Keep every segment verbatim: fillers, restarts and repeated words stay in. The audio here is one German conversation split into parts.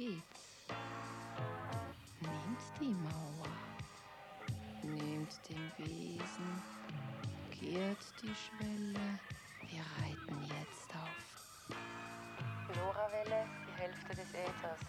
geht's. Nehmt die Mauer, nehmt den Besen, kehrt die Schwelle, wir reiten jetzt auf LoRaWelle, die Hälfte des Äthers.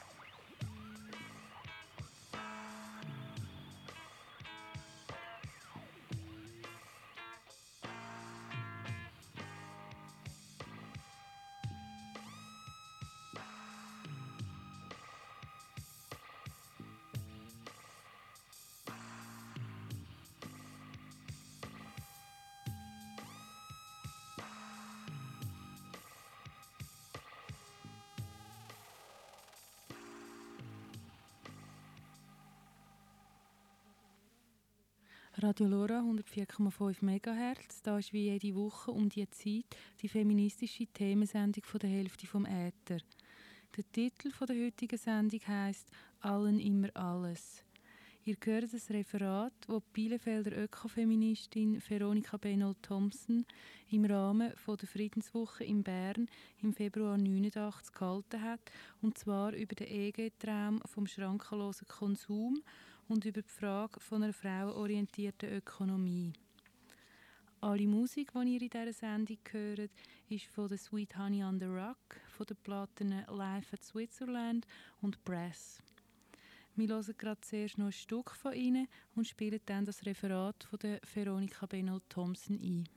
Radio Lora hundertvier Komma fünf Megahertz. Da ist wie jede Woche um die Zeit die feministische Themensendung von der Hälfte vom Äther. Der Titel von der heutigen Sendung heisst «Allen immer alles». Ihr hört das Referat, das die Bielefelder Ökofeministin Veronika Benold-Thompson im Rahmen von der Friedenswoche in Bern im Februar neunundachtzig gehalten hat, und zwar über den E G-Traum vom schrankenlosen Konsum und über die Frage von einer frauenorientierten Ökonomie. Alle Musik, die ihr in dieser Sendung hört, ist von der Sweet Honey on the Rock, von den Platten Live at Switzerland und Brass. Wir hören gerade zuerst noch ein Stück von ihnen und spielen dann das Referat von der Veronika Benold-Thompson ein.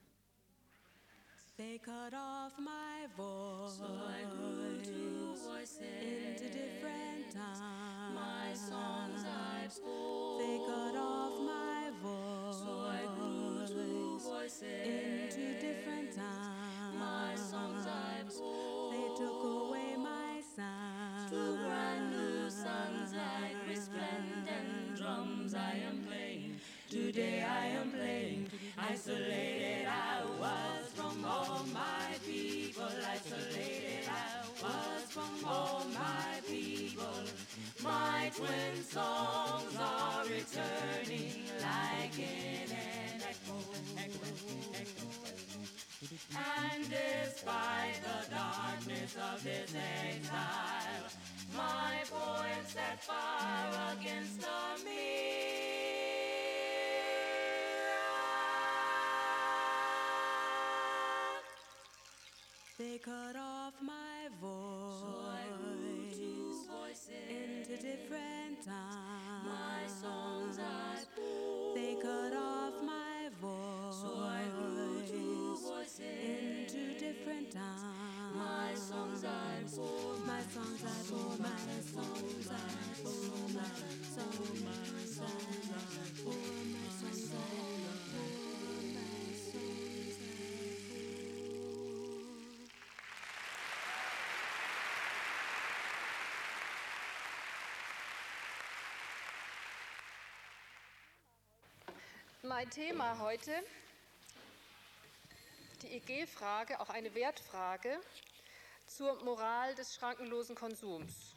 They cut off my voice, so I grew two voices into different times. My songs I spoke. They cut off my voice, so I grew two voices into different times. My songs I spoke. They took away my sound. Two brand new songs like resplendent drums I am playing. Today I am playing. Isolated I was from all my people. Isolated I was from all my people. My twin songs are returning like in an echo. And despite the darkness of this exile, my poems set fire against the mirror. They cut off my voice, so I grew two voices into different times. My songs I spoke. They cut off my voice, so I grew two voices into different times. My songs I spoke. My songs I spoke. My songs I spoke. My songs, my songs I spoke. My songs I spoke. Mein Thema heute, die E G-Frage, auch eine Wertfrage zur Moral des schrankenlosen Konsums.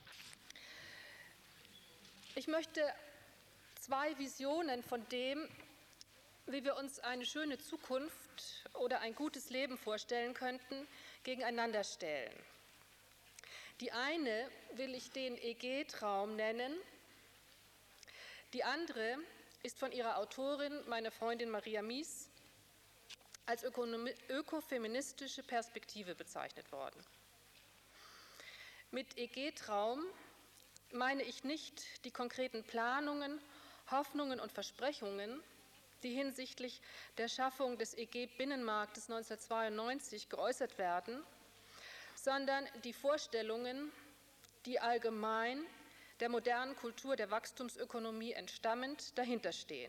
Ich möchte zwei Visionen von dem, wie wir uns eine schöne Zukunft oder ein gutes Leben vorstellen könnten, gegeneinander stellen. Die eine will ich den E G-Traum nennen, die andere ist von ihrer Autorin, meiner Freundin Maria Mies, als ökonomi- ökofeministische Perspektive bezeichnet worden. Mit E G-Traum meine ich nicht die konkreten Planungen, Hoffnungen und Versprechungen, die hinsichtlich der Schaffung des E G-Binnenmarktes neunzehnhundertzweiundneunzig geäußert werden, sondern die Vorstellungen, die allgemein der modernen Kultur der Wachstumsökonomie entstammend dahinterstehen.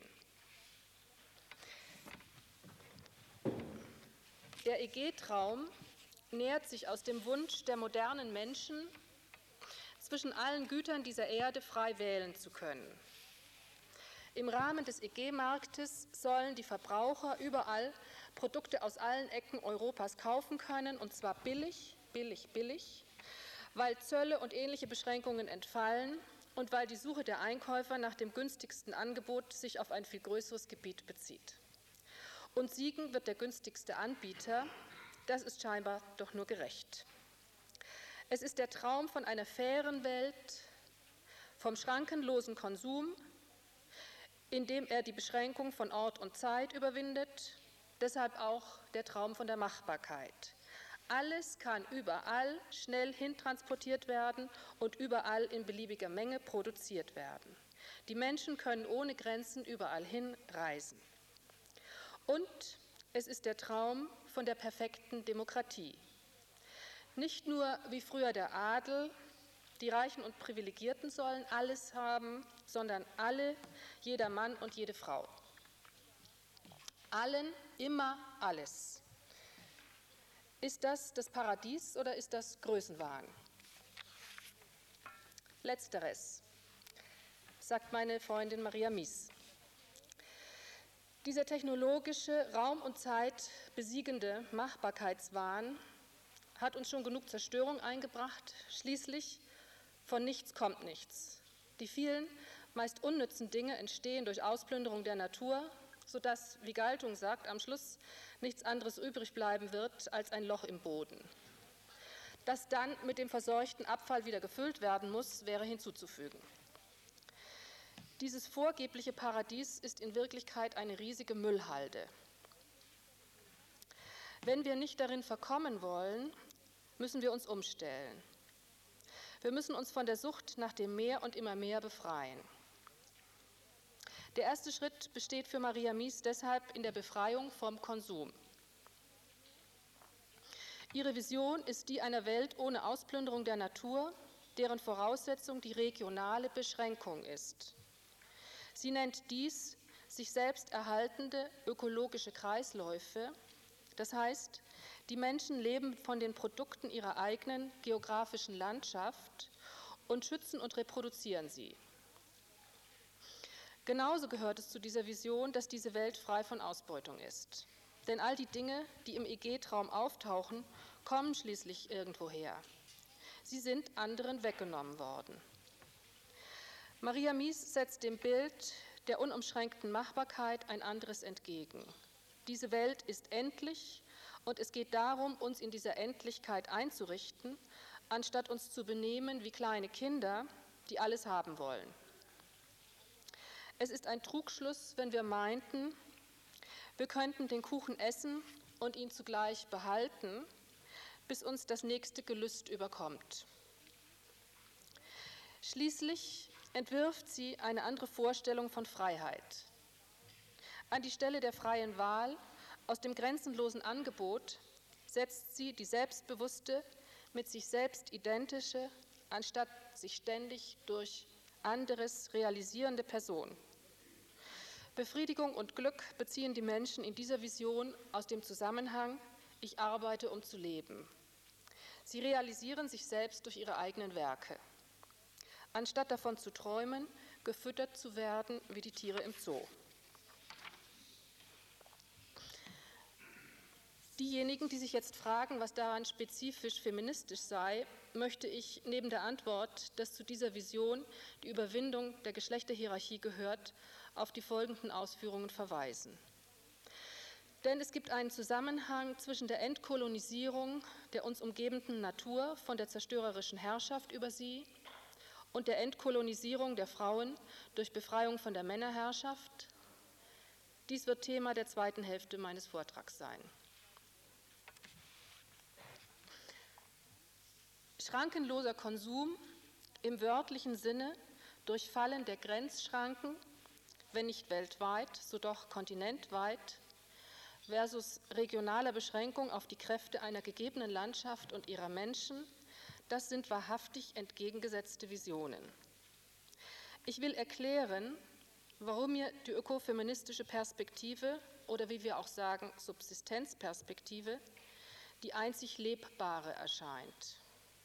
Der E G-Traum nähert sich aus dem Wunsch der modernen Menschen, zwischen allen Gütern dieser Erde frei wählen zu können. Im Rahmen des E G-Marktes sollen die Verbraucher überall Produkte aus allen Ecken Europas kaufen können, und zwar billig, billig, billig, weil Zölle und ähnliche Beschränkungen entfallen und weil die Suche der Einkäufer nach dem günstigsten Angebot sich auf ein viel größeres Gebiet bezieht. Und siegen wird der günstigste Anbieter, das ist scheinbar doch nur gerecht. Es ist der Traum von einer fairen Welt, vom schrankenlosen Konsum, indem er die Beschränkung von Ort und Zeit überwindet, deshalb auch der Traum von der Machbarkeit. Alles kann überall schnell hintransportiert werden und überall in beliebiger Menge produziert werden. Die Menschen können ohne Grenzen überall hin reisen. Und es ist der Traum von der perfekten Demokratie. Nicht nur wie früher der Adel, die Reichen und Privilegierten sollen alles haben, sondern alle, jeder Mann und jede Frau. Allen immer alles. Ist das das Paradies oder ist das Größenwahn? Letzteres, sagt meine Freundin Maria Mies. Dieser technologische, Raum und Zeit besiegende Machbarkeitswahn hat uns schon genug Zerstörung eingebracht. Schließlich, von nichts kommt nichts. Die vielen, meist unnützen Dinge entstehen durch Ausplünderung der Natur, sodass, wie Galtung sagt, am Schluss nichts anderes übrig bleiben wird als ein Loch im Boden. Das dann mit dem verseuchten Abfall wieder gefüllt werden muss, wäre hinzuzufügen. Dieses vorgebliche Paradies ist in Wirklichkeit eine riesige Müllhalde. Wenn wir nicht darin verkommen wollen, müssen wir uns umstellen. Wir müssen uns von der Sucht nach dem Mehr und immer mehr befreien. Der erste Schritt besteht für Maria Mies deshalb in der Befreiung vom Konsum. Ihre Vision ist die einer Welt ohne Ausplünderung der Natur, deren Voraussetzung die regionale Beschränkung ist. Sie nennt dies sich selbst erhaltende ökologische Kreisläufe. Das heißt, die Menschen leben von den Produkten ihrer eigenen geografischen Landschaft und schützen und reproduzieren sie. Genauso gehört es zu dieser Vision, dass diese Welt frei von Ausbeutung ist. Denn all die Dinge, die im E G-Traum auftauchen, kommen schließlich irgendwoher. Sie sind anderen weggenommen worden. Maria Mies setzt dem Bild der unumschränkten Machbarkeit ein anderes entgegen. Diese Welt ist endlich und es geht darum, uns in dieser Endlichkeit einzurichten, anstatt uns zu benehmen wie kleine Kinder, die alles haben wollen. Es ist ein Trugschluss, wenn wir meinten, wir könnten den Kuchen essen und ihn zugleich behalten, bis uns das nächste Gelüst überkommt. Schließlich entwirft sie eine andere Vorstellung von Freiheit. An die Stelle der freien Wahl aus dem grenzenlosen Angebot setzt sie die selbstbewusste, mit sich selbst identische, anstatt sich ständig durch anderes realisierende Person. Befriedigung und Glück beziehen die Menschen in dieser Vision aus dem Zusammenhang Ich arbeite, um zu leben. Sie realisieren sich selbst durch ihre eigenen Werke, anstatt davon zu träumen, gefüttert zu werden wie die Tiere im Zoo. Diejenigen, die sich jetzt fragen, was daran spezifisch feministisch sei, möchte ich neben der Antwort, dass zu dieser Vision die Überwindung der Geschlechterhierarchie gehört, auf die folgenden Ausführungen verweisen. Denn es gibt einen Zusammenhang zwischen der Entkolonisierung der uns umgebenden Natur von der zerstörerischen Herrschaft über sie und der Entkolonisierung der Frauen durch Befreiung von der Männerherrschaft. Dies wird Thema der zweiten Hälfte meines Vortrags sein. Schrankenloser Konsum im wörtlichen Sinne durch Fallen der Grenzschranken, wenn nicht weltweit, so doch kontinentweit, versus regionaler Beschränkung auf die Kräfte einer gegebenen Landschaft und ihrer Menschen, das sind wahrhaftig entgegengesetzte Visionen. Ich will erklären, warum mir die ökofeministische Perspektive oder wie wir auch sagen Subsistenzperspektive die einzig lebbare erscheint.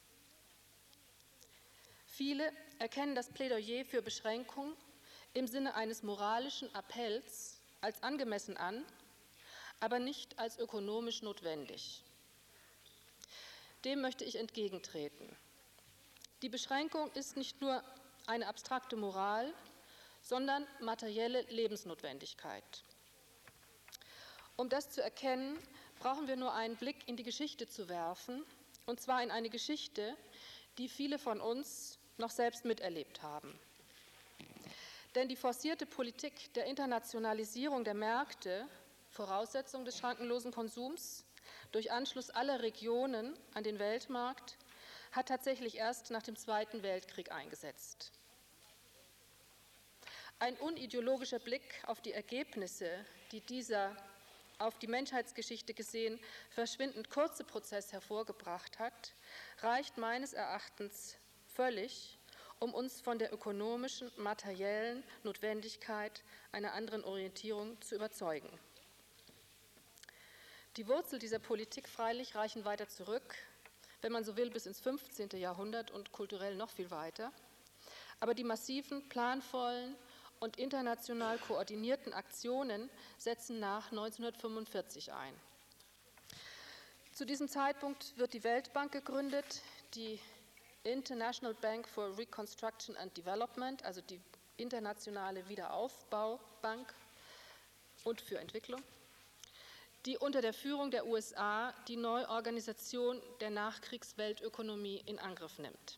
Viele erkennen das Plädoyer für Beschränkung im Sinne eines moralischen Appells als angemessen an, aber nicht als ökonomisch notwendig. Dem möchte ich entgegentreten. Die Beschränkung ist nicht nur eine abstrakte Moral, sondern materielle Lebensnotwendigkeit. Um das zu erkennen, brauchen wir nur einen Blick in die Geschichte zu werfen, und zwar in eine Geschichte, die viele von uns noch selbst miterlebt haben. Denn die forcierte Politik der Internationalisierung der Märkte, Voraussetzung des schrankenlosen Konsums, durch Anschluss aller Regionen an den Weltmarkt, hat tatsächlich erst nach dem Zweiten Weltkrieg eingesetzt. Ein unideologischer Blick auf die Ergebnisse, die dieser auf die Menschheitsgeschichte gesehen verschwindend kurze Prozess hervorgebracht hat, reicht meines Erachtens völlig, um uns von der ökonomischen, materiellen Notwendigkeit einer anderen Orientierung zu überzeugen. Die Wurzel dieser Politik freilich reichen weiter zurück, wenn man so will, bis ins fünfzehnte Jahrhundert und kulturell noch viel weiter. Aber die massiven, planvollen und international koordinierten Aktionen setzen nach neunzehnhundertfünfundvierzig ein. Zu diesem Zeitpunkt wird die Weltbank gegründet, die International Bank for Reconstruction and Development, also die internationale Wiederaufbaubank und für Entwicklung, die unter der Führung der U S A die Neuorganisation der Nachkriegsweltökonomie in Angriff nimmt.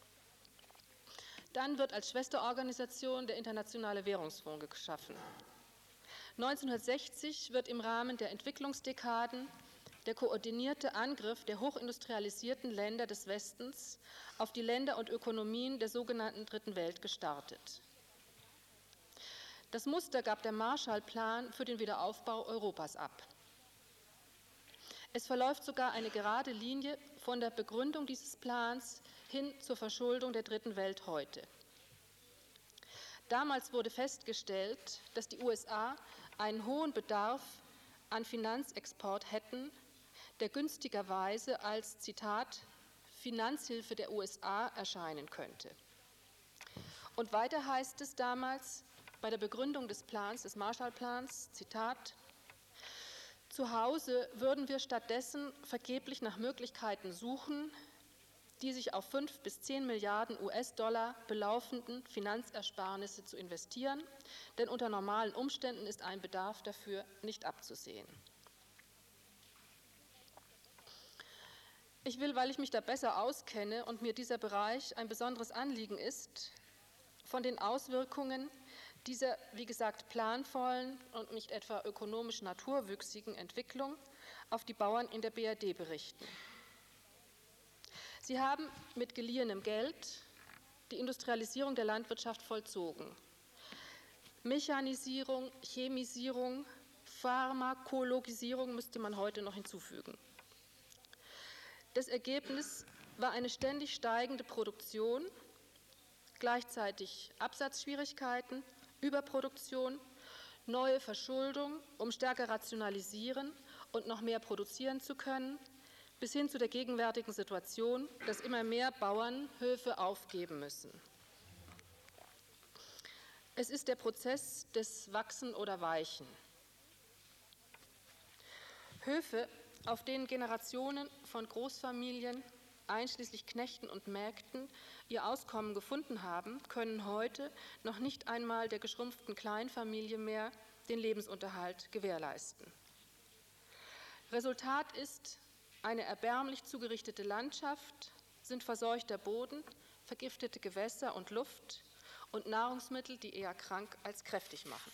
Dann wird als Schwesterorganisation der Internationale Währungsfonds geschaffen. neunzehnhundertsechzig wird im Rahmen der Entwicklungsdekaden der koordinierte Angriff der hochindustrialisierten Länder des Westens auf die Länder und Ökonomien der sogenannten Dritten Welt gestartet. Das Muster gab der Marshallplan für den Wiederaufbau Europas ab. Es verläuft sogar eine gerade Linie von der Begründung dieses Plans hin zur Verschuldung der Dritten Welt heute. Damals wurde festgestellt, dass die U S A einen hohen Bedarf an Finanzexport hätten, der günstigerweise als, Zitat, Finanzhilfe der U S A erscheinen könnte. Und weiter heißt es damals bei der Begründung des Plans, des Marshallplans, Zitat, zu Hause würden wir stattdessen vergeblich nach Möglichkeiten suchen, die sich auf fünf bis zehn Milliarden U S-Dollar belaufenden Finanzersparnisse zu investieren, denn unter normalen Umständen ist ein Bedarf dafür nicht abzusehen. Ich will, weil ich mich da besser auskenne und mir dieser Bereich ein besonderes Anliegen ist, von den Auswirkungen dieser, wie gesagt, planvollen und nicht etwa ökonomisch naturwüchsigen Entwicklung auf die Bauern in der B R D berichten. Sie haben mit geliehenem Geld die Industrialisierung der Landwirtschaft vollzogen. Mechanisierung, Chemisierung, Pharmakologisierung müsste man heute noch hinzufügen. Das Ergebnis war eine ständig steigende Produktion, gleichzeitig Absatzschwierigkeiten, Überproduktion, neue Verschuldung, um stärker rationalisieren und noch mehr produzieren zu können, bis hin zu der gegenwärtigen Situation, dass immer mehr Bauern Höfe aufgeben müssen. Es ist der Prozess des Wachsen oder Weichen. Höfe, auf denen Generationen von Großfamilien, einschließlich Knechten und Mägden, ihr Auskommen gefunden haben, können heute noch nicht einmal der geschrumpften Kleinfamilie mehr den Lebensunterhalt gewährleisten. Resultat ist eine erbärmlich zugerichtete Landschaft, sind verseuchter Boden, vergiftete Gewässer und Luft und Nahrungsmittel, die eher krank als kräftig machen.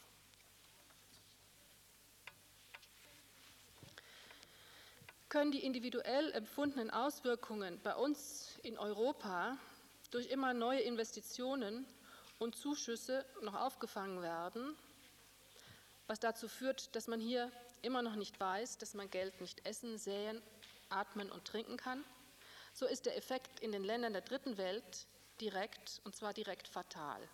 Können die individuell empfundenen Auswirkungen bei uns in Europa durch immer neue Investitionen und Zuschüsse noch aufgefangen werden, was dazu führt, dass man hier immer noch nicht weiß, dass man Geld nicht essen, säen, atmen und trinken kann, so ist der Effekt in den Ländern der Dritten Welt direkt, und zwar direkt fatal.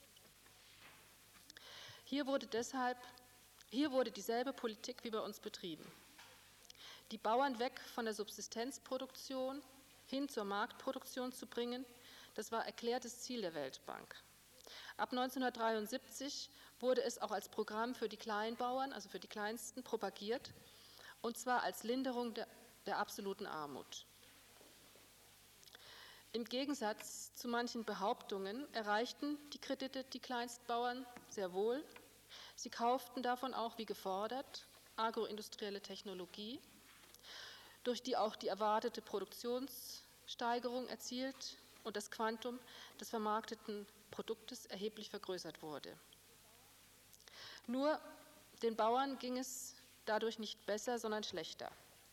Hier wurde deshalb, hier wurde dieselbe Politik wie bei uns betrieben. Die Bauern weg von der Subsistenzproduktion hin zur Marktproduktion zu bringen, das war erklärtes Ziel der Weltbank. Ab neunzehnhundertdreiundsiebzig wurde es auch als Programm für die Kleinbauern, also für die Kleinsten, propagiert, und zwar als Linderung der, der absoluten Armut. Im Gegensatz zu manchen Behauptungen erreichten die Kredite die Kleinstbauern sehr wohl. Sie kauften davon auch, wie gefordert, agroindustrielle Technologie, durch die auch die erwartete Produktionssteigerung erzielt und das Quantum des vermarkteten Produktes erheblich vergrößert wurde. Nur den Bauern ging es dadurch nicht besser, sondern schlechter.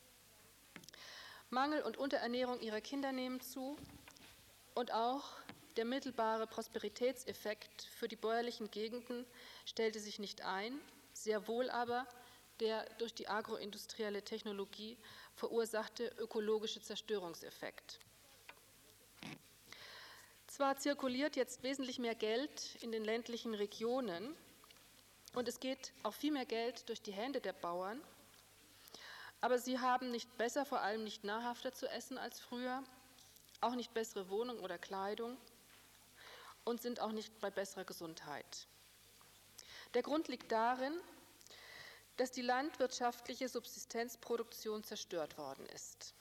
Mangel und Unterernährung ihrer Kinder nehmen zu und auch der mittelbare Prosperitätseffekt für die bäuerlichen Gegenden stellte sich nicht ein, sehr wohl aber der durch die agroindustrielle Technologie verursachte ökologische Zerstörungseffekt. Zwar zirkuliert jetzt wesentlich mehr Geld in den ländlichen Regionen und es geht auch viel mehr Geld durch die Hände der Bauern, aber sie haben nicht besser, vor allem nicht nahrhafter zu essen als früher, auch nicht bessere Wohnung oder Kleidung und sind auch nicht bei besserer Gesundheit. Der Grund liegt darin, dass die landwirtschaftliche Subsistenzproduktion zerstört worden ist.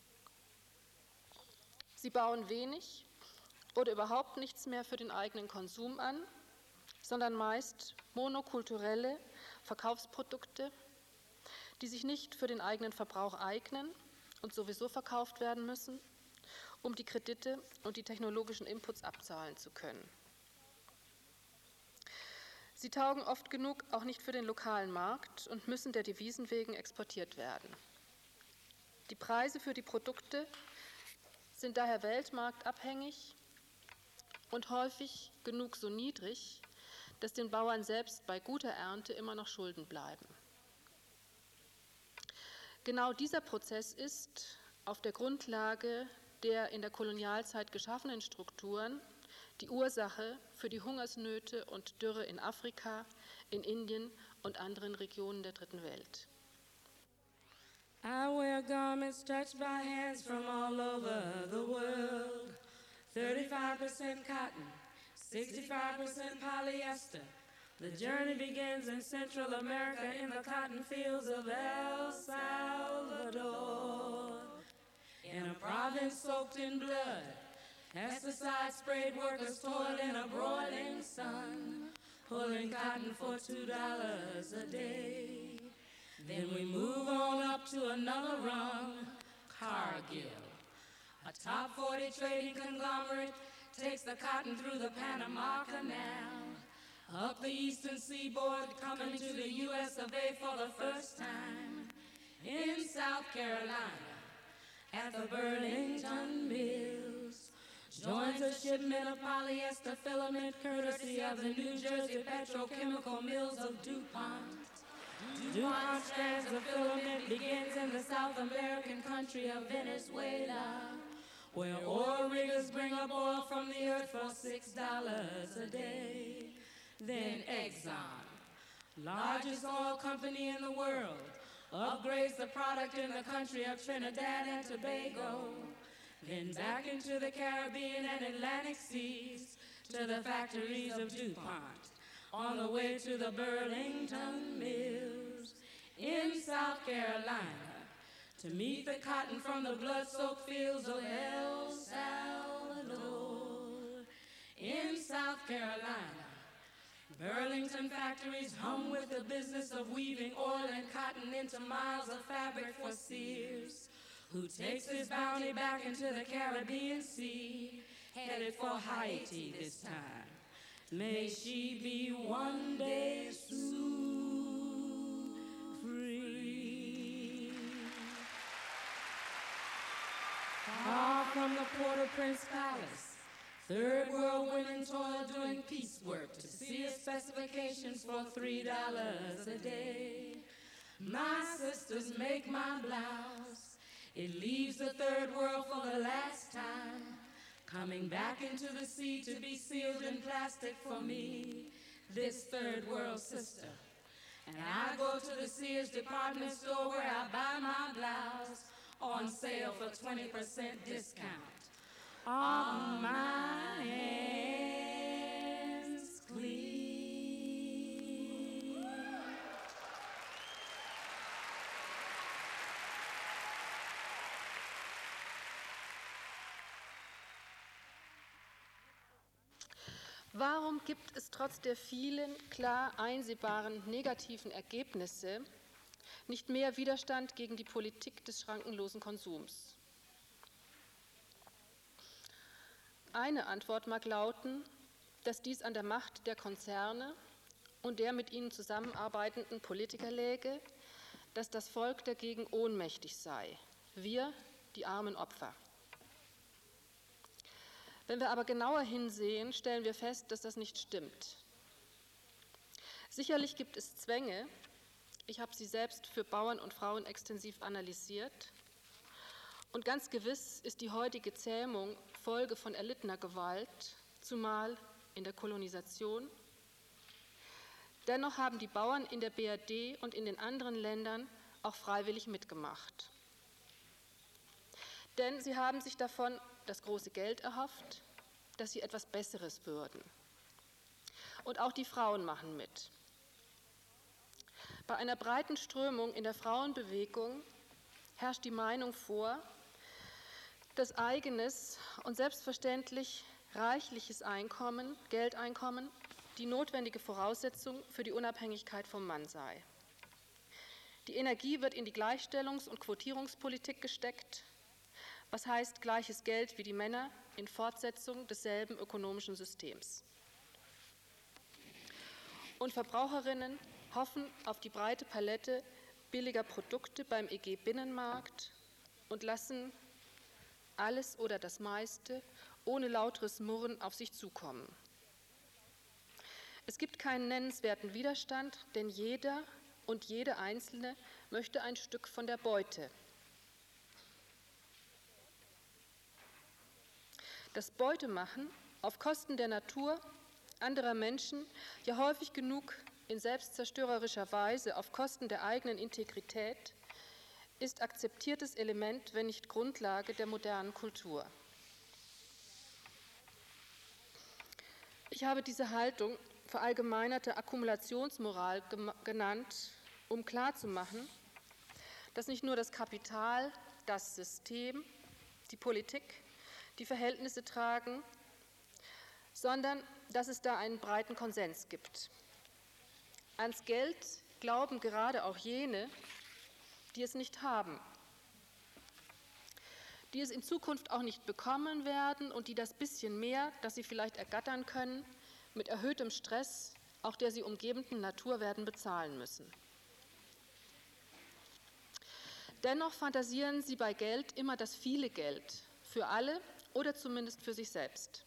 Sie bauen wenig oder überhaupt nichts mehr für den eigenen Konsum an, sondern meist monokulturelle Verkaufsprodukte, die sich nicht für den eigenen Verbrauch eignen und sowieso verkauft werden müssen, um die Kredite und die technologischen Inputs abzahlen zu können. Sie taugen oft genug auch nicht für den lokalen Markt und müssen der Devisen wegen exportiert werden. Die Preise für die Produkte sind daher weltmarktabhängig und häufig genug so niedrig, dass den Bauern selbst bei guter Ernte immer noch Schulden bleiben. Genau dieser Prozess ist auf der Grundlage der in der Kolonialzeit geschaffenen Strukturen die Ursache für die Hungersnöte und Dürre in Afrika, in Indien und anderen Regionen der Dritten Welt. I wear garments touched by hands from all over the world. thirty-five percent cotton, sixty-five percent polyester. The journey begins in Central America in the cotton fields of El Salvador. In a province soaked in blood, pesticide-sprayed workers toil in a broiling sun, pulling cotton for two dollars a day. Then we move on up to another rung, Cargill. A top forty trading conglomerate takes the cotton through the Panama Canal, up the eastern seaboard, coming to the U S of A for the first time. In South Carolina, at the Burlington Mills, joins a shipment of polyester filament courtesy of the New Jersey petrochemical mills of DuPont. DuPont strands of filament begins in the South American country of Venezuela, where oil riggers bring up oil from the earth for six dollars a day. Then Exxon, largest oil company in the world, upgrades the product in the country of Trinidad and Tobago, then back into the Caribbean and Atlantic seas to the factories of DuPont, on the way to the Burlington Mills in South Carolina, to meet the cotton from the blood-soaked fields of El Salvador. In South Carolina, Burlington factories hum with the business of weaving oil and cotton into miles of fabric for Sears, who takes his bounty back into the Caribbean Sea, headed for Haiti this time. May she be one day soon free. Far from the Port-au-Prince Palace, third world women toil doing piecework to see specifications for three dollars a day. My sisters make my blouse. It leaves the third world for the last time, coming back into the sea to be sealed in plastic for me, this third world sister. And I go to the Sears department store where I buy my blouse on sale for twenty percent discount. On my hands clean. Warum gibt es trotz der vielen klar einsehbaren negativen Ergebnisse nicht mehr Widerstand gegen die Politik des schrankenlosen Konsums? Eine Antwort mag lauten, dass dies an der Macht der Konzerne und der mit ihnen zusammenarbeitenden Politiker läge, dass das Volk dagegen ohnmächtig sei. Wir, die armen Opfer. Wenn wir aber genauer hinsehen, stellen wir fest, dass das nicht stimmt. Sicherlich gibt es Zwänge, ich habe sie selbst für Bauern und Frauen extensiv analysiert, und ganz gewiss ist die heutige Zähmung Folge von erlittener Gewalt, zumal in der Kolonisation. Dennoch haben die Bauern in der B R D und in den anderen Ländern auch freiwillig mitgemacht. Denn sie haben sich davon das große Geld erhofft, dass sie etwas Besseres würden. Und auch die Frauen machen mit. Bei einer breiten Strömung in der Frauenbewegung herrscht die Meinung vor, dass eigenes und selbstverständlich reichliches Einkommen, Geldeinkommen, die notwendige Voraussetzung für die Unabhängigkeit vom Mann sei. Die Energie wird in die Gleichstellungs- und Quotierungspolitik gesteckt, was heißt gleiches Geld wie die Männer in Fortsetzung desselben ökonomischen Systems. Und Verbraucherinnen hoffen auf die breite Palette billiger Produkte beim E G-Binnenmarkt und lassen alles oder das meiste ohne lauteres Murren auf sich zukommen. Es gibt keinen nennenswerten Widerstand, denn jeder und jede Einzelne möchte ein Stück von der Beute. Das Beutemachen auf Kosten der Natur, anderer Menschen, ja häufig genug in selbstzerstörerischer Weise auf Kosten der eigenen Integrität, ist akzeptiertes Element, wenn nicht Grundlage der modernen Kultur. Ich habe diese Haltung verallgemeinerte Akkumulationsmoral genannt, um klarzumachen, dass nicht nur das Kapital, das System, die Politik, die Verhältnisse tragen, sondern dass es da einen breiten Konsens gibt. Ans Geld glauben gerade auch jene, die es nicht haben, die es in Zukunft auch nicht bekommen werden und die das bisschen mehr, das sie vielleicht ergattern können, mit erhöhtem Stress auch der sie umgebenden Natur werden bezahlen müssen. Dennoch fantasieren sie bei Geld immer das viele Geld für alle oder zumindest für sich selbst.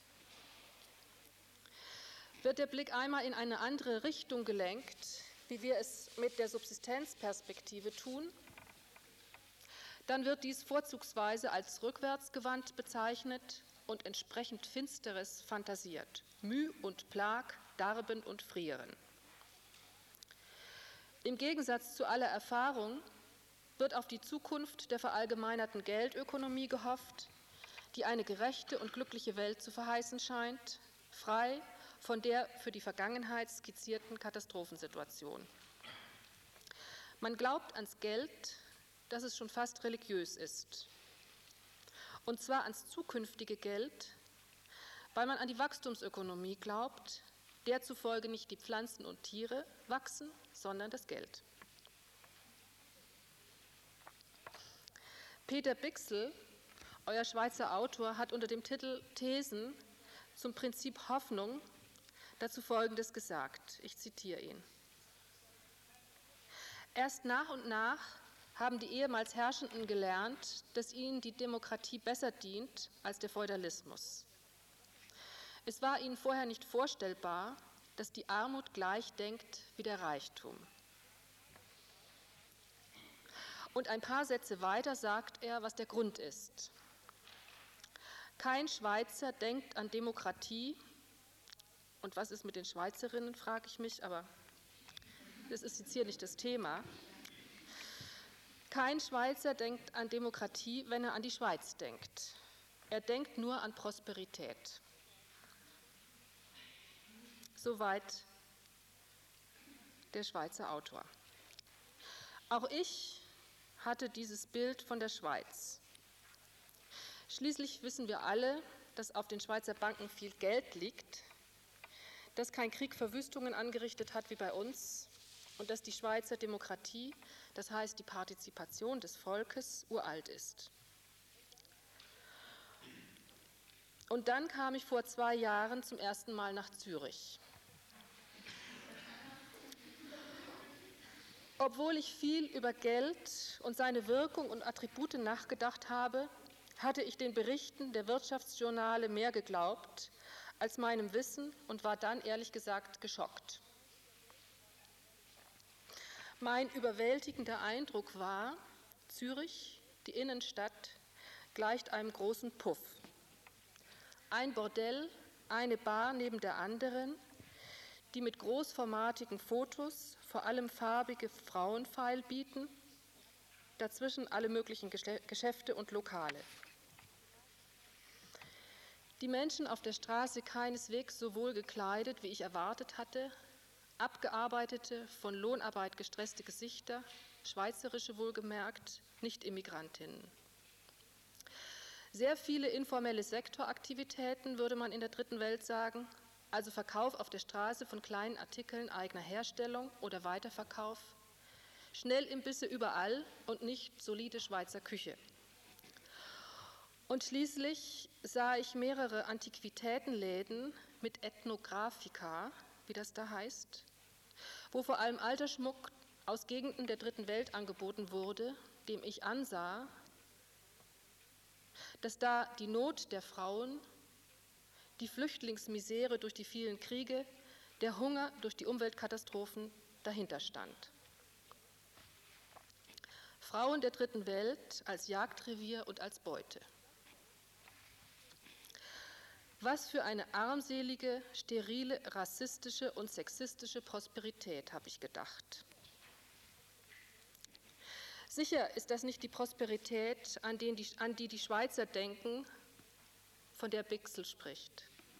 Wird der Blick einmal in eine andere Richtung gelenkt, wie wir es mit der Subsistenzperspektive tun, dann wird dies vorzugsweise als rückwärtsgewandt bezeichnet und entsprechend Finsteres fantasiert. Müh und Plag, Darben und Frieren. Im Gegensatz zu aller Erfahrung wird auf die Zukunft der verallgemeinerten Geldökonomie gehofft, die eine gerechte und glückliche Welt zu verheißen scheint, frei von der für die Vergangenheit skizzierten Katastrophensituation. Man glaubt ans Geld, dass es schon fast religiös ist. Und zwar ans zukünftige Geld, weil man an die Wachstumsökonomie glaubt, der zufolge nicht die Pflanzen und Tiere wachsen, sondern das Geld. Peter Bichsel, euer Schweizer Autor, hat unter dem Titel Thesen zum Prinzip Hoffnung dazu Folgendes gesagt. Ich zitiere ihn. Erst nach und nach haben die ehemals Herrschenden gelernt, dass ihnen die Demokratie besser dient als der Feudalismus. Es war ihnen vorher nicht vorstellbar, dass die Armut gleich denkt wie der Reichtum. Und ein paar Sätze weiter sagt er, was der Grund ist. Kein Schweizer denkt an Demokratie. Und was ist mit den Schweizerinnen, frage ich mich, aber das ist jetzt hier nicht das Thema. Kein Schweizer denkt an Demokratie, wenn er an die Schweiz denkt. Er denkt nur an Prosperität. Soweit der Schweizer Autor. Auch ich hatte dieses Bild von der Schweiz. Schließlich wissen wir alle, dass auf den Schweizer Banken viel Geld liegt, dass kein Krieg Verwüstungen angerichtet hat wie bei uns und dass die Schweizer Demokratie, das heißt die Partizipation des Volkes, uralt ist. Und dann kam ich vor zwei Jahren zum ersten Mal nach Zürich. Obwohl ich viel über Geld und seine Wirkung und Attribute nachgedacht habe, hatte ich den Berichten der Wirtschaftsjournale mehr geglaubt als meinem Wissen und war dann ehrlich gesagt geschockt. Mein überwältigender Eindruck war, Zürich, die Innenstadt, gleicht einem großen Puff. Ein Bordell, eine Bar neben der anderen, die mit großformatigen Fotos vor allem farbige Frauen feilbieten, dazwischen alle möglichen Geschäfte und Lokale. Die Menschen auf der Straße keineswegs so wohl gekleidet, wie ich erwartet hatte, abgearbeitete, von Lohnarbeit gestresste Gesichter, schweizerische wohlgemerkt, nicht Immigrantinnen. Sehr viele informelle Sektoraktivitäten, würde man in der dritten Welt sagen, also Verkauf auf der Straße von kleinen Artikeln eigener Herstellung oder Weiterverkauf, Schnellimbisse überall und nicht solide Schweizer Küche. Und schließlich sah ich mehrere Antiquitätenläden mit Ethnographika, wie das da heißt, wo vor allem alter Schmuck aus Gegenden der dritten Welt angeboten wurde, dem ich ansah, dass da die Not der Frauen, die Flüchtlingsmisere durch die vielen Kriege, der Hunger durch die Umweltkatastrophen dahinter stand. Frauen der dritten Welt als Jagdrevier und als Beute. Was für eine armselige, sterile, rassistische und sexistische Prosperität, habe ich gedacht. Sicher ist das nicht die Prosperität, an die die, an die, die Schweizer denken, von der Bixel spricht.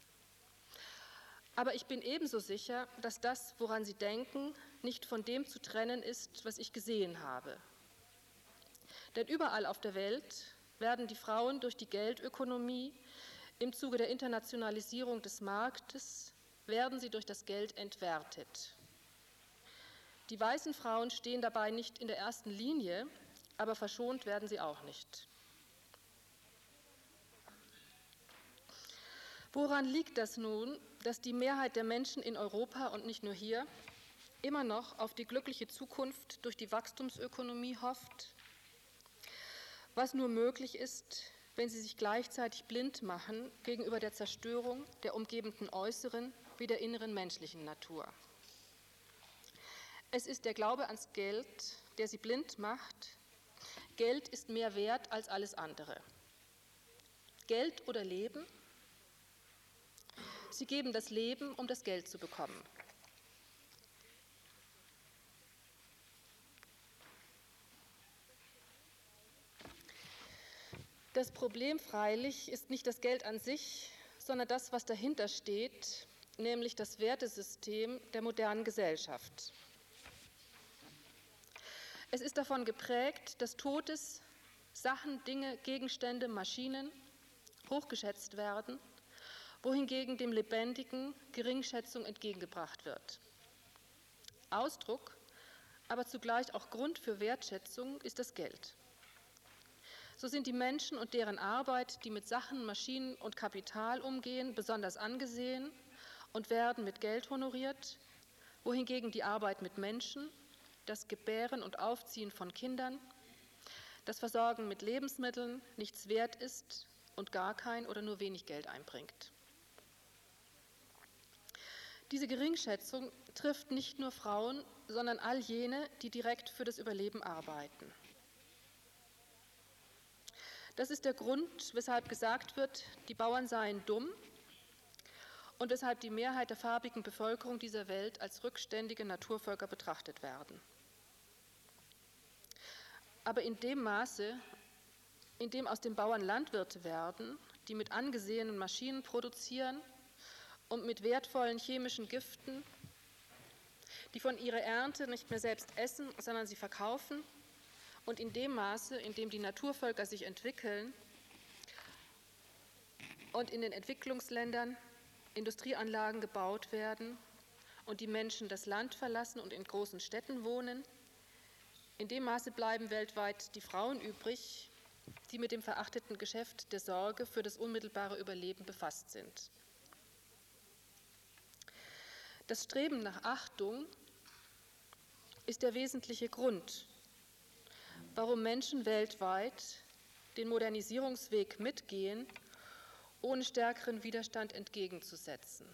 Aber ich bin ebenso sicher, dass das, woran sie denken, nicht von dem zu trennen ist, was ich gesehen habe. Denn überall auf der Welt werden die Frauen durch die Geldökonomie im Zuge der Internationalisierung des Marktes, werden sie durch das Geld entwertet. Die weißen Frauen stehen dabei nicht in der ersten Linie, aber verschont werden sie auch nicht. Woran liegt das nun, dass die Mehrheit der Menschen in Europa und nicht nur hier immer noch auf die glückliche Zukunft durch die Wachstumsökonomie hofft, was nur möglich ist, wenn sie sich gleichzeitig blind machen gegenüber der Zerstörung der umgebenden äußeren wie der inneren menschlichen Natur? Es ist der Glaube ans Geld, der sie blind macht. Geld ist mehr wert als alles andere. Geld oder Leben? Sie geben das Leben, um das Geld zu bekommen. Das Problem freilich ist nicht das Geld an sich, sondern das, was dahinter steht, nämlich das Wertesystem der modernen Gesellschaft. Es ist davon geprägt, dass Totes, Sachen, Dinge, Gegenstände, Maschinen hochgeschätzt werden, wohingegen dem Lebendigen Geringschätzung entgegengebracht wird. Ausdruck, aber zugleich auch Grund für Wertschätzung ist das Geld. So sind die Menschen und deren Arbeit, die mit Sachen, Maschinen und Kapital umgehen, besonders angesehen und werden mit Geld honoriert, wohingegen die Arbeit mit Menschen, das Gebären und Aufziehen von Kindern, das Versorgen mit Lebensmitteln nichts wert ist und gar kein oder nur wenig Geld einbringt. Diese Geringschätzung trifft nicht nur Frauen, sondern all jene, die direkt für das Überleben arbeiten. Das ist der Grund, weshalb gesagt wird, die Bauern seien dumm und weshalb die Mehrheit der farbigen Bevölkerung dieser Welt als rückständige Naturvölker betrachtet werden. Aber in dem Maße, in dem aus den Bauern Landwirte werden, die mit angesehenen Maschinen produzieren und mit wertvollen chemischen Giften, die von ihrer Ernte nicht mehr selbst essen, sondern sie verkaufen, und in dem Maße, in dem die Naturvölker sich entwickeln und in den Entwicklungsländern Industrieanlagen gebaut werden und die Menschen das Land verlassen und in großen Städten wohnen, in dem Maße bleiben weltweit die Frauen übrig, die mit dem verachteten Geschäft der Sorge für das unmittelbare Überleben befasst sind. Das Streben nach Achtung ist der wesentliche Grund, warum Menschen weltweit den Modernisierungsweg mitgehen, ohne stärkeren Widerstand entgegenzusetzen.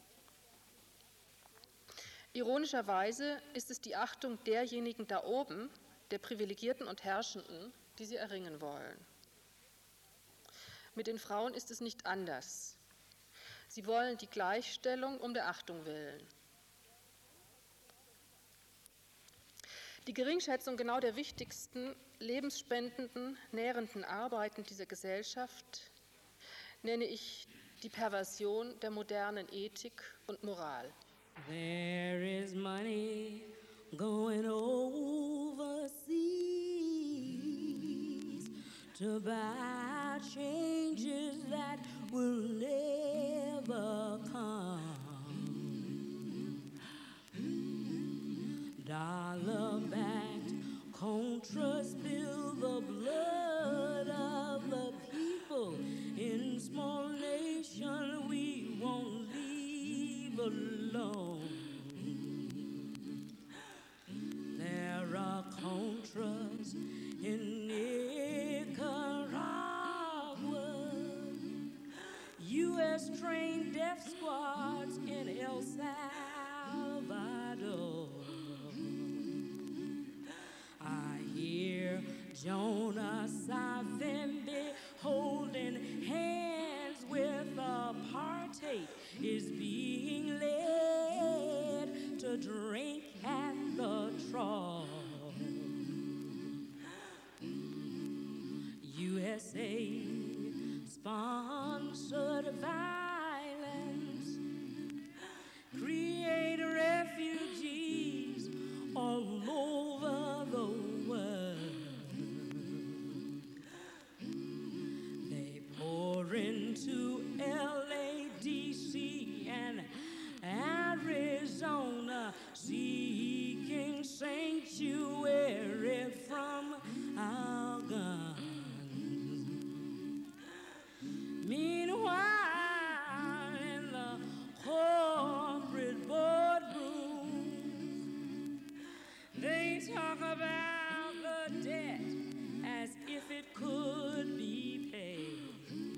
Ironischerweise ist es die Achtung derjenigen da oben, der Privilegierten und Herrschenden, die sie erringen wollen. Mit den Frauen ist es nicht anders. Sie wollen die Gleichstellung um der Achtung willen. Die Geringschätzung genau der wichtigsten, lebensspendenden, nährenden Arbeiten dieser Gesellschaft nenne ich die Perversion der modernen Ethik und Moral. There is money going overseas to buy changes that will never come. Dollar-backed contras spill the blood of the people. In small nation we won't leave alone. There are contras in Nicaragua, U S trained death squads in El Salvador. I hear Jonas Savimbi holding hands with apartheid is being led to drink at the trough. U S A sponsored violence create refugees all over the world. They pour into L A, D C, and Arizona, seeking sanctuary from our guns. Meanwhile, in the corporate boardrooms, they talk about the debt as if it could be paid.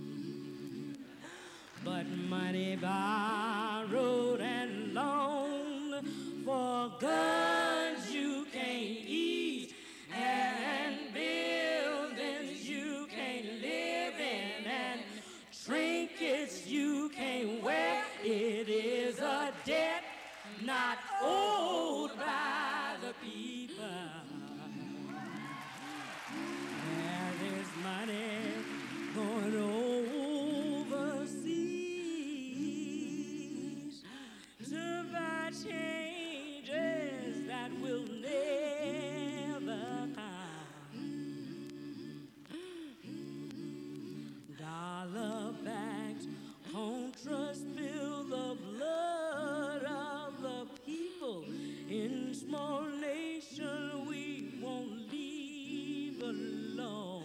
But money borrowed and loaned for guns you can't eat, and buildings you can't live in, and trinkets you can't wear. It is a debt not owed by the people. There is money going overseas to buy changes that will never come. Dollar-backed contras spill the blood of the people. In small nation we won't leave alone.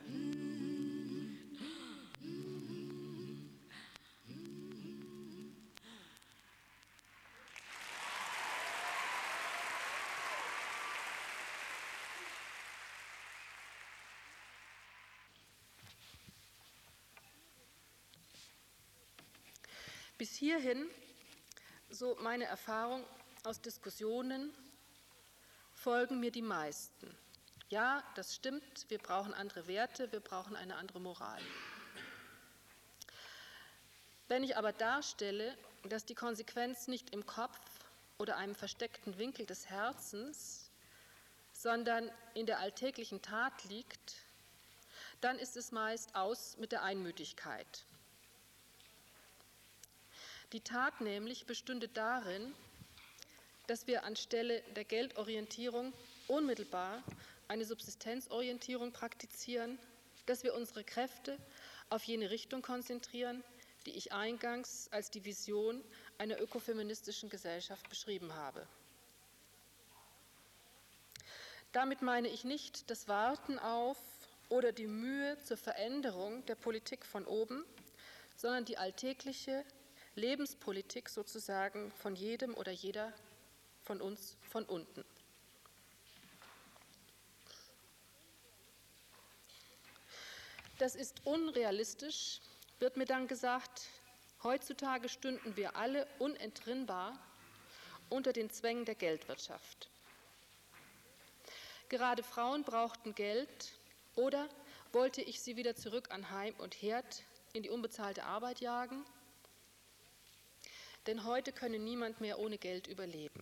Bis hierhin, so meine Erfahrung aus Diskussionen, folgen mir die meisten. Ja, das stimmt, wir brauchen andere Werte, wir brauchen eine andere Moral. Wenn ich aber darstelle, dass die Konsequenz nicht im Kopf oder einem versteckten Winkel des Herzens, sondern in der alltäglichen Tat liegt, dann ist es meist aus mit der Einmütigkeit. Die Tat nämlich bestünde darin, dass wir anstelle der Geldorientierung unmittelbar eine Subsistenzorientierung praktizieren, dass wir unsere Kräfte auf jene Richtung konzentrieren, die ich eingangs als die Vision einer ökofeministischen Gesellschaft beschrieben habe. Damit meine ich nicht das Warten auf oder die Mühe zur Veränderung der Politik von oben, sondern die alltägliche Lebenspolitik sozusagen von jedem oder jeder von uns von unten. Das ist unrealistisch, wird mir dann gesagt. Heutzutage stünden wir alle unentrinnbar unter den Zwängen der Geldwirtschaft. Gerade Frauen brauchten Geld, oder wollte ich sie wieder zurück an Heim und Herd in die unbezahlte Arbeit jagen? Denn heute könne niemand mehr ohne Geld überleben.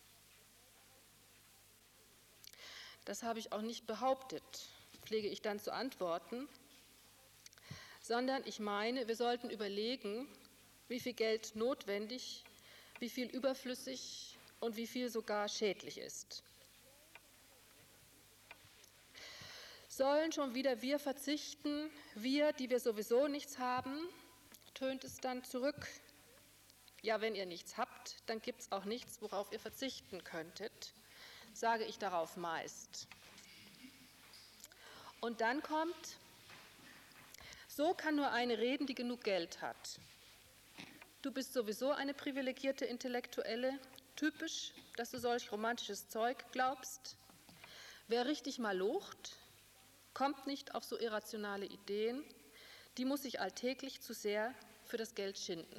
Das habe ich auch nicht behauptet, pflege ich dann zu antworten, sondern ich meine, wir sollten überlegen, wie viel Geld notwendig, wie viel überflüssig und wie viel sogar schädlich ist. Sollen schon wieder wir verzichten, wir, die wir sowieso nichts haben, tönt es dann zurück. Ja, wenn ihr nichts habt, dann gibt es auch nichts, worauf ihr verzichten könntet, sage ich darauf meist. Und dann kommt, so kann nur eine reden, die genug Geld hat. Du bist sowieso eine privilegierte Intellektuelle, typisch, dass du solch romantisches Zeug glaubst. Wer richtig mal locht, kommt nicht auf so irrationale Ideen, die muss sich alltäglich zu sehr für das Geld schinden.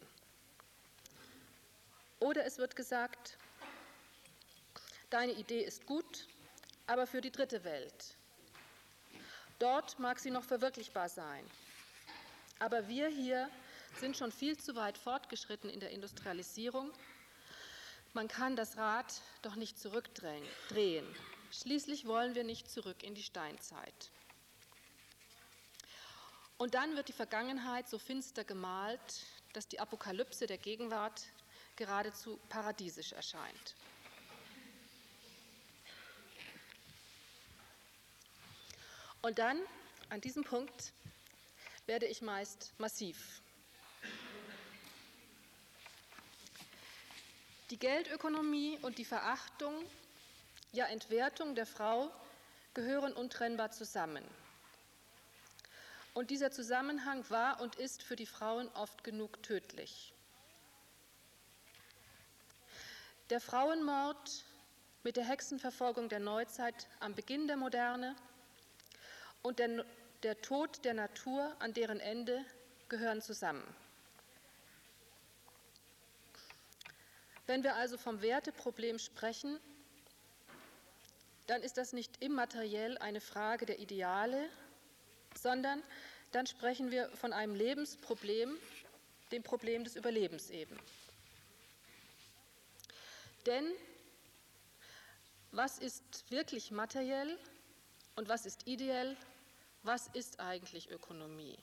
Oder es wird gesagt, deine Idee ist gut, aber für die dritte Welt. Dort mag sie noch verwirklichbar sein. Aber wir hier sind schon viel zu weit fortgeschritten in der Industrialisierung. Man kann das Rad doch nicht zurückdrehen. Schließlich wollen wir nicht zurück in die Steinzeit. Und dann wird die Vergangenheit so finster gemalt, dass die Apokalypse der Gegenwart geradezu paradiesisch erscheint. Und dann, an diesem Punkt, werde ich meist massiv. Die Geldökonomie und die Verachtung, ja Entwertung der Frau gehören untrennbar zusammen. Und dieser Zusammenhang war und ist für die Frauen oft genug tödlich. Der Frauenmord mit der Hexenverfolgung der Neuzeit am Beginn der Moderne und der, der Tod der Natur an deren Ende gehören zusammen. Wenn wir also vom Werteproblem sprechen, dann ist das nicht immateriell eine Frage der Ideale, sondern dann sprechen wir von einem Lebensproblem, dem Problem des Überlebens eben. Denn was ist wirklich materiell und was ist ideell? Was ist eigentlich Ökonomie?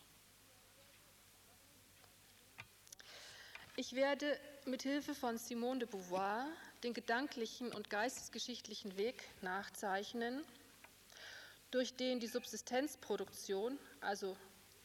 Ich werde mit Hilfe von Simone de Beauvoir den gedanklichen und geistesgeschichtlichen Weg nachzeichnen, durch den die Subsistenzproduktion, also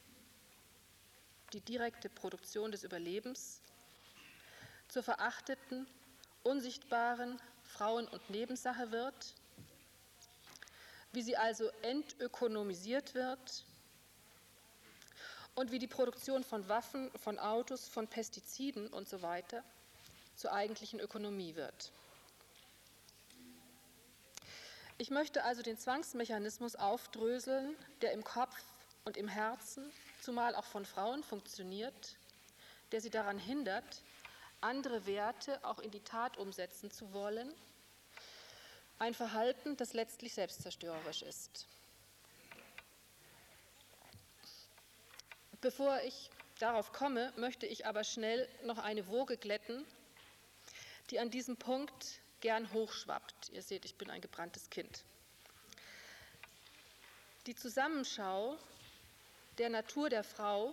die direkte Produktion des Überlebens, zur verachteten, unsichtbaren Frauen- und Nebensache wird, wie sie also entökonomisiert wird und wie die Produktion von Waffen, von Autos, von Pestiziden und so weiter zur eigentlichen Ökonomie wird. Ich möchte also den Zwangsmechanismus aufdröseln, der im Kopf und im Herzen, zumal auch von Frauen funktioniert, der sie daran hindert, andere Werte auch in die Tat umsetzen zu wollen, ein Verhalten, das letztlich selbstzerstörerisch ist. Bevor ich darauf komme, möchte ich aber schnell noch eine Woge glätten, die an diesem Punkt gern hochschwappt. Ihr seht, ich bin ein gebranntes Kind. Die Zusammenschau der Natur der Frau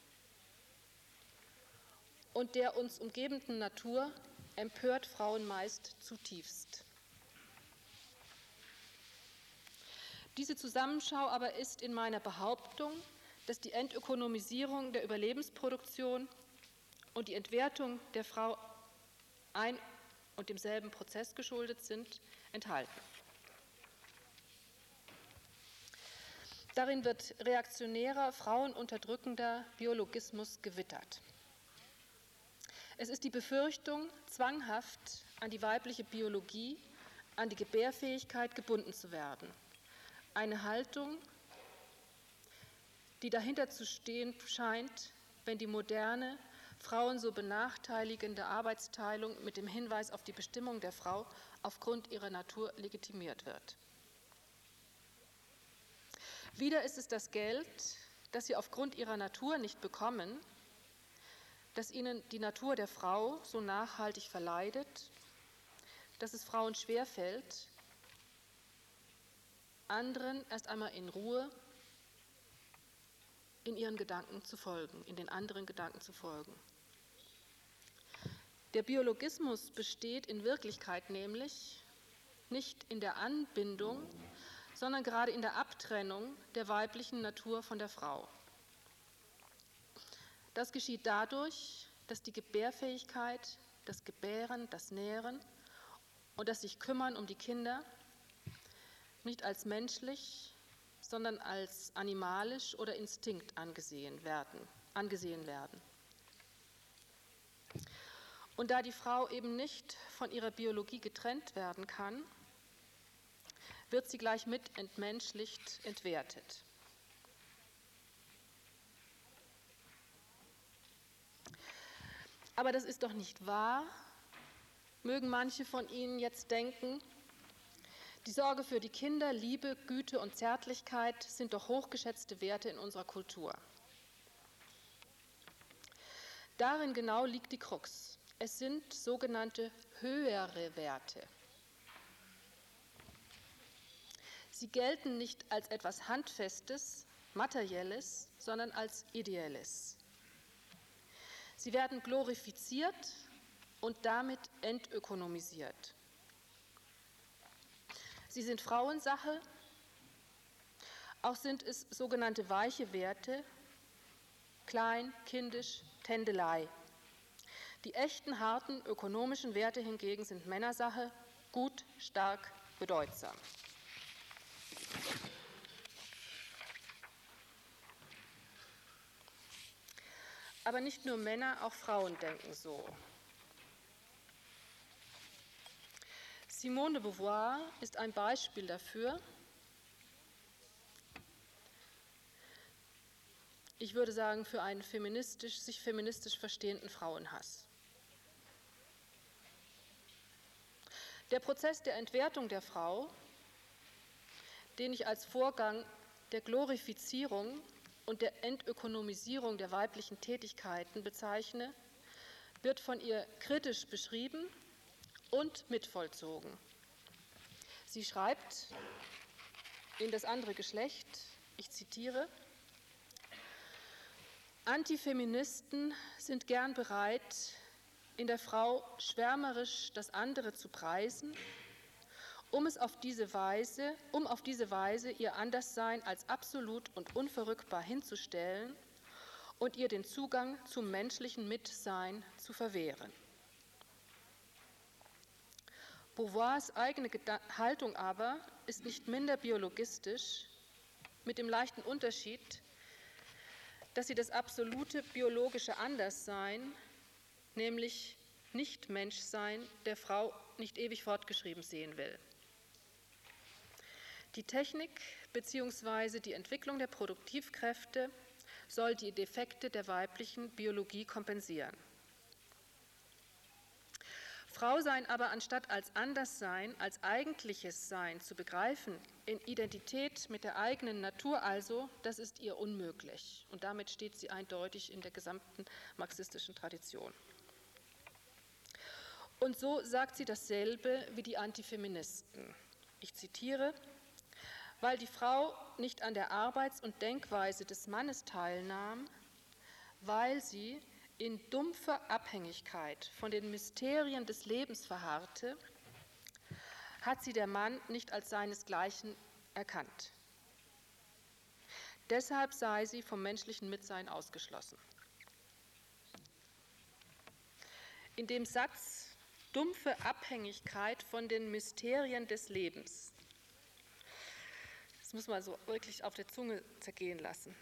und der uns umgebenden Natur empört Frauen meist zutiefst. Diese Zusammenschau aber ist in meiner Behauptung, dass die Entökonomisierung der Überlebensproduktion und die Entwertung der Frau ein und demselben Prozess geschuldet sind, enthalten. Darin wird reaktionärer, frauenunterdrückender Biologismus gewittert. Es ist die Befürchtung, zwanghaft an die weibliche Biologie, an die Gebärfähigkeit gebunden zu werden. Eine Haltung, die dahinter zu stehen scheint, wenn die moderne, Frauen so benachteiligende Arbeitsteilung mit dem Hinweis auf die Bestimmung der Frau aufgrund ihrer Natur legitimiert wird. Wieder ist es das Geld, das sie aufgrund ihrer Natur nicht bekommen, dass ihnen die Natur der Frau so nachhaltig verleidet, dass es Frauen schwerfällt, anderen erst einmal in Ruhe in ihren Gedanken zu folgen, in den anderen Gedanken zu folgen. Der Biologismus besteht in Wirklichkeit nämlich nicht in der Anbindung, sondern gerade in der Abtrennung der weiblichen Natur von der Frau. Das geschieht dadurch, dass die Gebärfähigkeit, das Gebären, das Nähren und das sich kümmern um die Kinder nicht als menschlich, sondern als animalisch oder Instinkt angesehen werden, angesehen werden. Und da die Frau eben nicht von ihrer Biologie getrennt werden kann, wird sie gleich mit entmenschlicht, entwertet. Aber das ist doch nicht wahr, mögen manche von Ihnen jetzt denken. Die Sorge für die Kinder, Liebe, Güte und Zärtlichkeit sind doch hochgeschätzte Werte in unserer Kultur. Darin genau liegt die Krux. Es sind sogenannte höhere Werte. Sie gelten nicht als etwas Handfestes, Materielles, sondern als Ideelles. Sie werden glorifiziert und damit entökonomisiert. Sie sind Frauensache, auch sind es sogenannte weiche Werte, klein, kindisch, Tändelei. Die echten, harten, ökonomischen Werte hingegen sind Männersache, gut, stark, bedeutsam. Aber nicht nur Männer, auch Frauen denken so. Simone de Beauvoir ist ein Beispiel dafür. Ich würde sagen, für einen feministisch, sich feministisch verstehenden Frauenhass. Der Prozess der Entwertung der Frau, den ich als Vorgang der Glorifizierung und der Entökonomisierung der weiblichen Tätigkeiten bezeichne, wird von ihr kritisch beschrieben und mitvollzogen. Sie schreibt in Das andere Geschlecht, ich zitiere: Antifeministen sind gern bereit, in der Frau schwärmerisch das andere zu preisen, um es auf diese Weise, um auf diese Weise ihr Anderssein als absolut und unverrückbar hinzustellen und ihr den Zugang zum menschlichen Mitsein zu verwehren. Beauvoirs eigene Haltung aber ist nicht minder biologistisch, mit dem leichten Unterschied, dass sie das absolute biologische Anderssein, nämlich Nicht-Menschsein, der Frau nicht ewig fortgeschrieben sehen will. Die Technik bzw. die Entwicklung der Produktivkräfte soll die Defekte der weiblichen Biologie kompensieren. Frausein aber anstatt als Anderssein, als eigentliches Sein zu begreifen, in Identität mit der eigenen Natur also, das ist ihr unmöglich. Und damit steht sie eindeutig in der gesamten marxistischen Tradition. Und so sagt sie dasselbe wie die Antifeministen. Ich zitiere: Weil die Frau nicht an der Arbeits- und Denkweise des Mannes teilnahm, weil sie in dumpfer Abhängigkeit von den Mysterien des Lebens verharrte, hat sie der Mann nicht als seinesgleichen erkannt. Deshalb sei sie vom menschlichen Mitsein ausgeschlossen. In dem Satz dumpfe Abhängigkeit von den Mysterien des Lebens Das muss man so wirklich auf der Zunge zergehen lassen.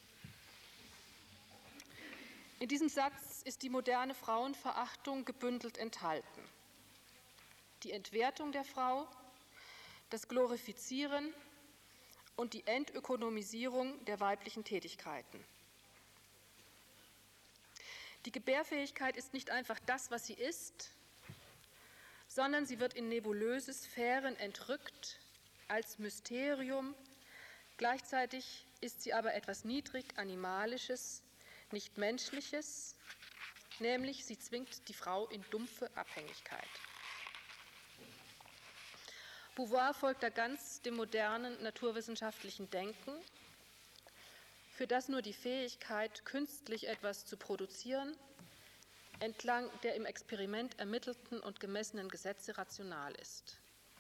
In diesem Satz ist die moderne Frauenverachtung gebündelt enthalten. Die Entwertung der Frau, das Glorifizieren und die Entökonomisierung der weiblichen Tätigkeiten. Die Gebärfähigkeit ist nicht einfach das, was sie ist, sondern sie wird in nebulöse Sphären entrückt, als Mysterium. Gleichzeitig ist sie aber etwas niedrig Animalisches, nicht Menschliches, nämlich sie zwingt die Frau in dumpfe Abhängigkeit. Beauvoir folgt da ganz dem modernen naturwissenschaftlichen Denken, für das nur die Fähigkeit, künstlich etwas zu produzieren, entlang der im Experiment ermittelten und gemessenen Gesetze rational ist.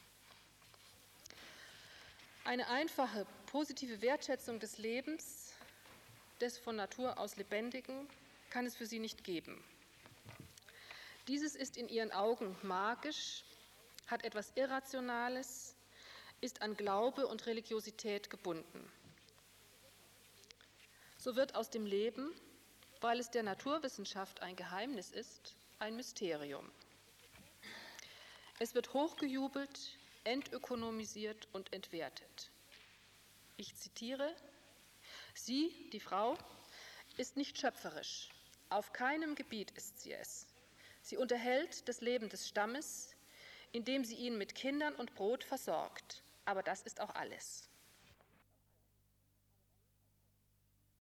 Eine einfache, positive Wertschätzung des Lebens, des von Natur aus Lebendigen, kann es für sie nicht geben. Dieses ist in ihren Augen magisch, hat etwas Irrationales, ist an Glaube und Religiosität gebunden. So wird aus dem Leben, weil es der Naturwissenschaft ein Geheimnis ist, ein Mysterium. Es wird hochgejubelt, entökonomisiert und entwertet. Ich zitiere: Sie, die Frau, ist nicht schöpferisch, auf keinem Gebiet ist sie es. Sie unterhält das Leben des Stammes, indem sie ihn mit Kindern und Brot versorgt, aber das ist auch alles.